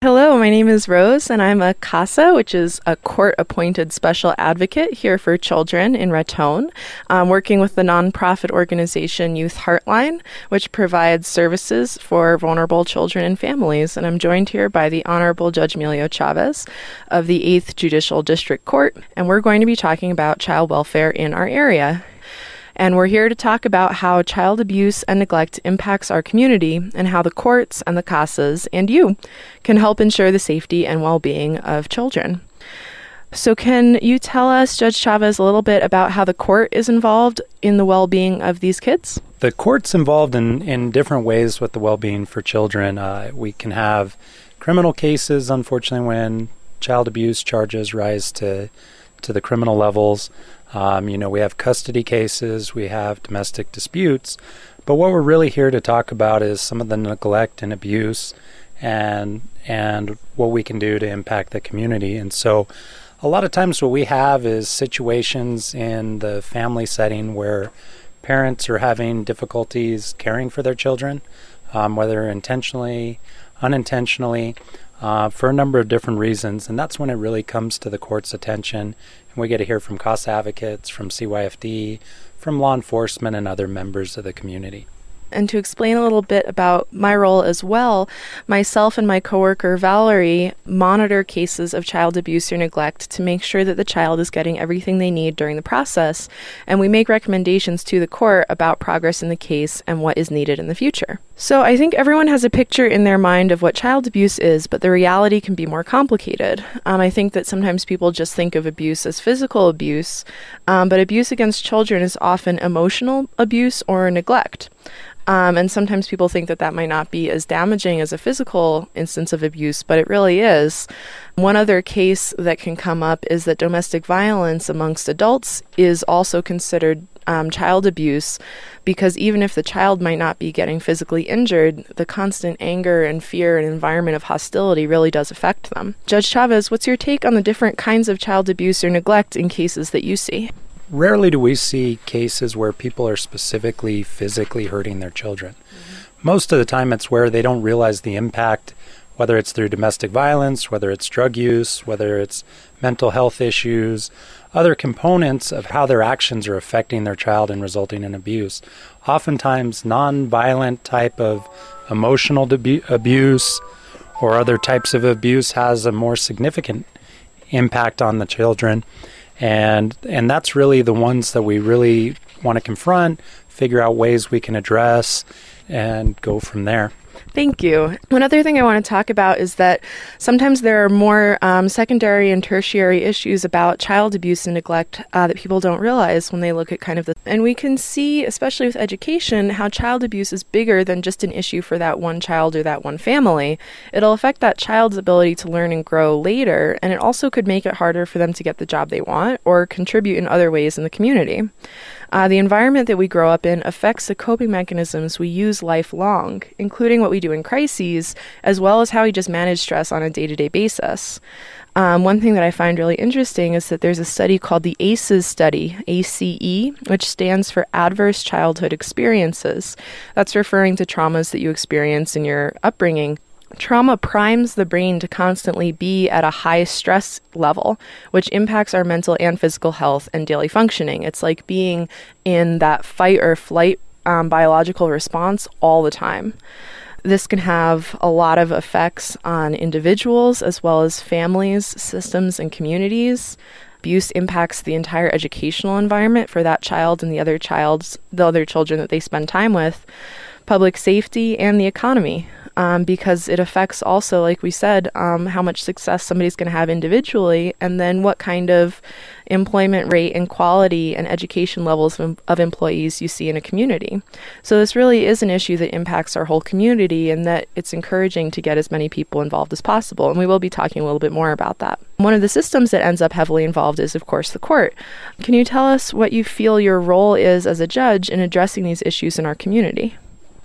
Hello, my name is Rose, and I'm a CASA, which is a court-appointed special advocate here for children in Raton. I'm working with the nonprofit organization Youth Heartline, which provides services for vulnerable children and families. And I'm joined here by the Honorable Judge Emilio Chavez of the 8th Judicial District Court, and we're going to be talking about child welfare in our area. And we're here to talk about how child abuse and neglect impacts our community and how the courts and the CASAs and you can help ensure the safety and well-being of children. So can you tell us, Judge Chavez, a little bit about how the court is involved in the well-being of these kids? The court's involved in different ways with the well-being for children. We can have criminal cases, unfortunately, when child abuse charges rise to the criminal levels. We have custody cases, we have domestic disputes, but what we're really here to talk about is some of the neglect and abuse and what we can do to impact the community. And so a lot of times what we have is situations in the family setting where parents are having difficulties caring for their children, whether intentionally, unintentionally, for a number of different reasons. And that's when it really comes to the court's attention. And we get to hear from CASA advocates, from CYFD, from law enforcement, and other members of the community. And to explain a little bit about my role as well, myself and my coworker Valerie monitor cases of child abuse or neglect to make sure that the child is getting everything they need during the process, and we make recommendations to the court about progress in the case and what is needed in the future. So I think everyone has a picture in their mind of what child abuse is, but the reality can be more complicated. I think that sometimes people just think of abuse as physical abuse, but abuse against children is often emotional abuse or neglect. And sometimes people think that that might not be as damaging as a physical instance of abuse, but it really is. One other case that can come up is that domestic violence amongst adults is also considered child abuse, because even if the child might not be getting physically injured, the constant anger and fear and environment of hostility really does affect them. Judge Chavez, what's your take on the different kinds of child abuse or neglect in cases that you see? Rarely do we see cases where people are specifically physically hurting their children. Mm-hmm. Most of the time it's where they don't realize the impact, whether it's through domestic violence, whether it's drug use, whether it's mental health issues, other components of how their actions are affecting their child and resulting in abuse. Oftentimes non-violent type of emotional abuse or other types of abuse has a more significant impact on the children. And that's really the ones that we really want to confront, figure out ways we can address, and go from there. Thank you. One other thing I want to talk about is that sometimes there are more secondary and tertiary issues about child abuse and neglect that people don't realize when they look at kind of the... And we can see, especially with education, how child abuse is bigger than just an issue for that one child or that one family. It'll affect that child's ability to learn and grow later, and it also could make it harder for them to get the job they want or contribute in other ways in the community. The environment that we grow up in affects the coping mechanisms we use lifelong, including what we do in crises, as well as how we just manage stress on a day-to-day basis. One thing that I find really interesting is that there's a study called the ACEs study, ACE, which stands for Adverse Childhood Experiences. That's referring to traumas that you experience in your upbringing. Trauma primes the brain to constantly be at a high stress level, which impacts our mental and physical health and daily functioning. It's like being in that fight or flight biological response all the time. This can have a lot of effects on individuals as well as families, systems, and communities. Abuse impacts the entire educational environment for that child and the other children that they spend time with, public safety, and the economy. Because it affects also, like we said, how much success somebody's going to have individually, and then what kind of employment rate and quality and education levels of employees you see in a community. So this really is an issue that impacts our whole community, and that it's encouraging to get as many people involved as possible. And we will be talking a little bit more about that. One of the systems that ends up heavily involved is, of course, the court. Can you tell us what you feel your role is as a judge in addressing these issues in our community?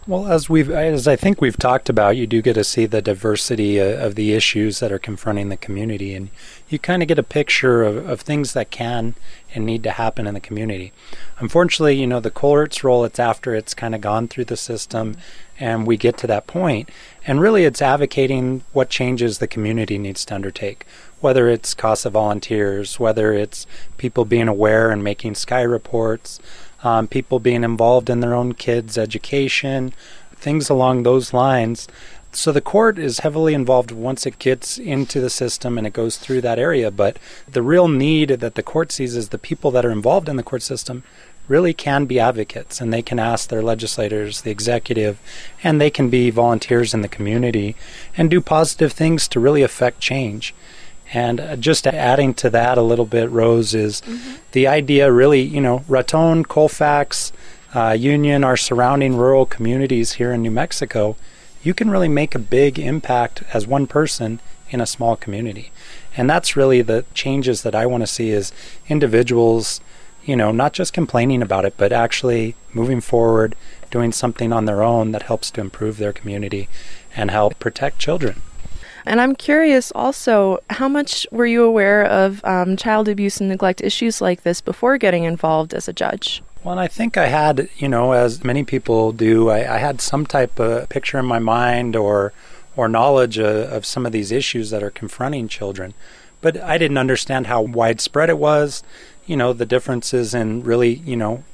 Well, as I think we've talked about, you do get to see the diversity of the issues that are confronting the community, and you kind of get a picture of things that can and need to happen in the community. Unfortunately, the court's role, it's after it's kind of gone through the system and we get to that point, and really it's advocating what changes the community needs to undertake, whether it's CASA volunteers, whether it's people being aware and making Sky reports, people being involved in their own kids' education, things along those lines. So the court is heavily involved once it gets into the system and it goes through that area. But the real need that the court sees is the people that are involved in the court system really can be advocates, and they can ask their legislators, the executive, and they can be volunteers in the community and do positive things to really affect change. And just adding to that a little bit, Rose, is the idea really, Raton, Colfax, Union, our surrounding rural communities here in New Mexico, you can really make a big impact as one person in a small community. And that's really the changes that I want to see is individuals, not just complaining about it, but actually moving forward, doing something on their own that helps to improve their community and help protect children. And I'm curious also, how much were you aware of child abuse and neglect issues like this before getting involved as a judge? Well, and I think I had, as many people do, I had some type of picture in my mind or knowledge of some of these issues that are confronting children. But I didn't understand how widespread it was, the differences in really,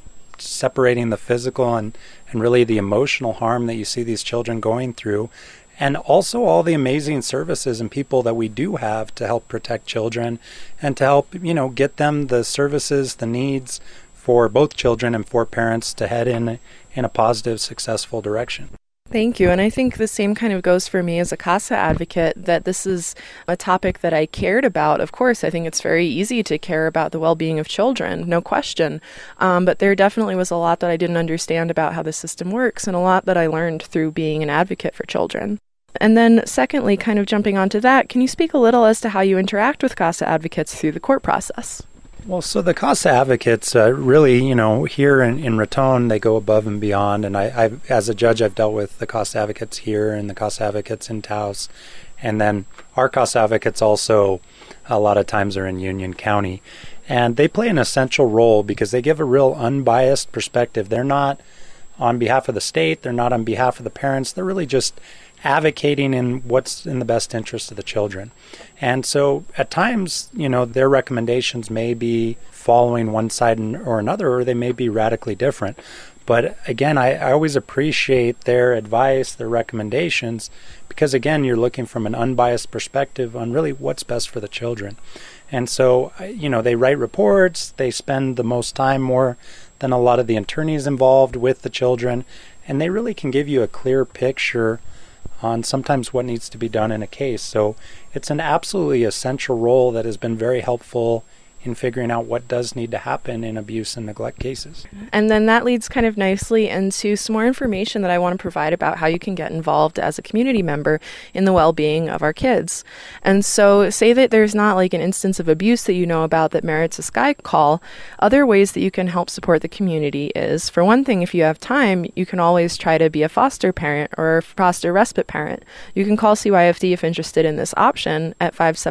separating the physical and really the emotional harm that you see these children going through. And also all the amazing services and people that we do have to help protect children and to help, get them the services, the needs for both children and for parents to head in a positive, successful direction. Thank you. And I think the same kind of goes for me as a CASA advocate, that this is a topic that I cared about. Of course, I think it's very easy to care about the well-being of children, no question. But there definitely was a lot that I didn't understand about how the system works, and a lot that I learned through being an advocate for children. And then secondly, kind of jumping onto that, can you speak a little as to how you interact with CASA advocates through the court process? Well, so the CASA advocates really, here in Raton, they go above and beyond. And I've, as a judge, I've dealt with the CASA advocates here and the CASA advocates in Taos. And then our CASA advocates also a lot of times are in Union County. And they play an essential role because they give a real unbiased perspective. They're not on behalf of the state. They're not on behalf of the parents. They're really just advocating in what's in the best interest of the children. And so at times, their recommendations may be following one side or another, or they may be radically different. But again, I always appreciate their advice, their recommendations, because again, you're looking from an unbiased perspective on really what's best for the children. And so, they write reports, they spend the most time, more than a lot of the attorneys involved, with the children, and they really can give you a clear picture on sometimes what needs to be done in a case. So it's an absolutely essential role that has been very helpful in figuring out what does need to happen in abuse and neglect cases. And then that leads kind of nicely into some more information that I want to provide about how you can get involved as a community member in the well-being of our kids. And so say that there's not like an instance of abuse that you know about that merits a Sky call. Other ways that you can help support the community is, for one thing, if you have time, you can always try to be a foster parent or a foster respite parent. You can call CYFD if interested in this option at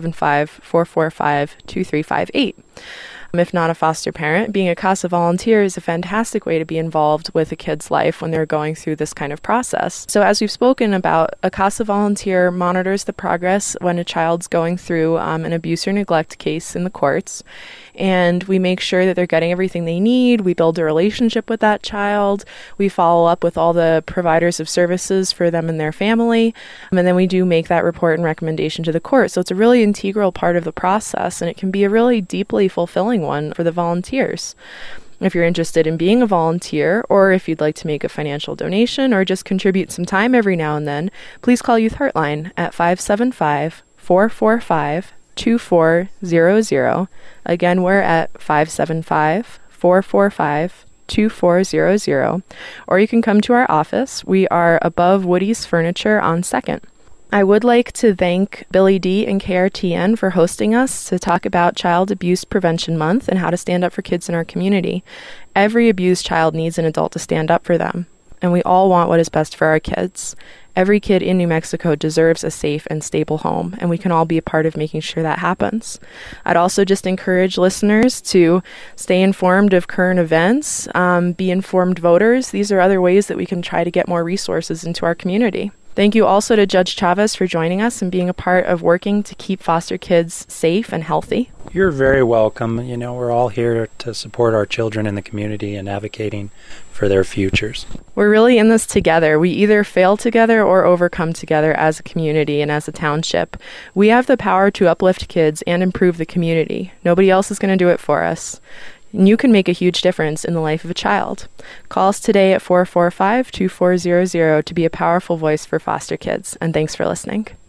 575-445-2358. If not a foster parent, being a CASA volunteer is a fantastic way to be involved with a kid's life when they're going through this kind of process. So as we've spoken about, a CASA volunteer monitors the progress when a child's going through an abuse or neglect case in the courts, and we make sure that they're getting everything they need. We build a relationship with that child. We follow up with all the providers of services for them and their family, and then we do make that report and recommendation to the court. So it's a really integral part of the process, and it can be a really deeply fulfilling one for the volunteers. If you're interested in being a volunteer, or if you'd like to make a financial donation or just contribute some time every now and then, please call Youth Heartline at 575-445-2400. Again, we're at 575-445-2400. Or you can come to our office. We are above Woody's Furniture on 2nd. I would like to thank Billy D and KRTN for hosting us to talk about Child Abuse Prevention Month and how to stand up for kids in our community. Every abused child needs an adult to stand up for them. and we all want what is best for our kids. Every kid in New Mexico deserves a safe and stable home, and we can all be a part of making sure that happens. I'd also just encourage listeners to stay informed of current events, be informed voters. These are other ways that we can try to get more resources into our community. Thank you also to Judge Chavez for joining us and being a part of working to keep foster kids safe and healthy. You're very welcome. You know, we're all here to support our children in the community and advocating for their futures. We're really in this together. We either fail together or overcome together as a community and as a township. We have the power to uplift kids and improve the community. Nobody else is going to do it for us. And you can make a huge difference in the life of a child. Call us today at 445-2400 to be a powerful voice for foster kids. And thanks for listening.